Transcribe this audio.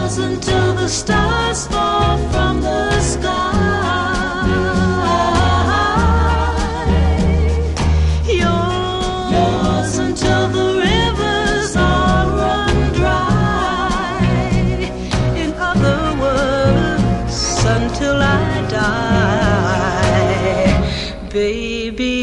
until the stars fall from the sky. Yours until the rivers all run dry. In other words, until I die, baby.